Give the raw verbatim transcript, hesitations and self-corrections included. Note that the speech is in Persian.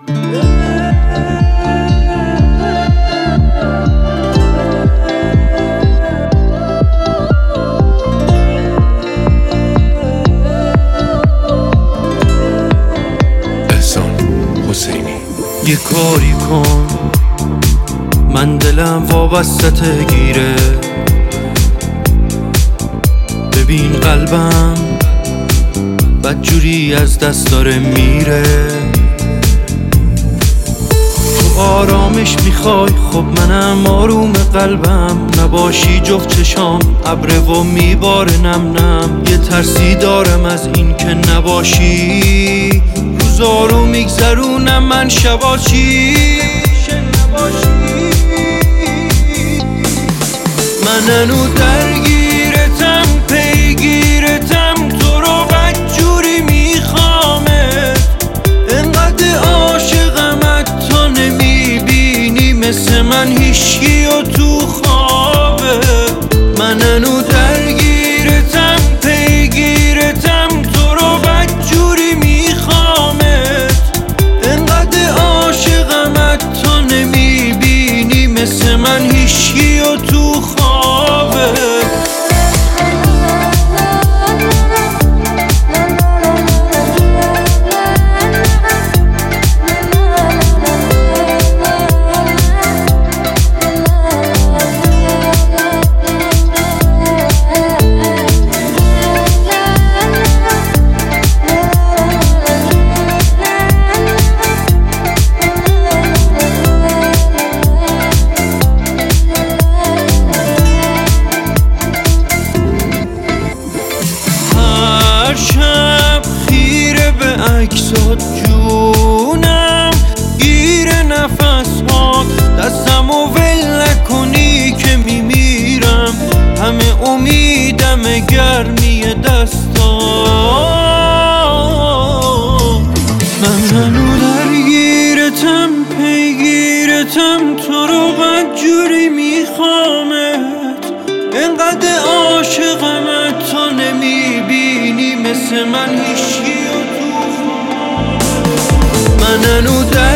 یه کاری کن، من دلم وابسته گیره. ببین قلبم بدجوری از دست داره میره. تو آرامش میخوای، خب منم آروم قلبم. نباشی جفت چشام ابره و میباره نم نم. یه ترسی دارم از این که نباشی، روزارو میگذرونم من شباشی. من هنو درگیرتم پیگیرتم، تو رو بدجوری میخوامت. انقدر عاشقمت تو نمیبینی مثل من هیچکی و تو خوابه. من هنو درگیرتم پیگیرتم، تو رو بدجوری میخوامت. انقدر عاشقمت تو نمیبینی مثل من هیچکی و تو خوابه. شب خیره به عکسات جونم، گیر نفس هات دستم و ول نکنی که میمیرم. همه امیدم گرمی دستات. من هنو درگیرتم پیگیرتم، تو رو بدجوری میخوامت. انقدر عاشقمت تو نمیبینی مثل من هیچکی و تو. من هنو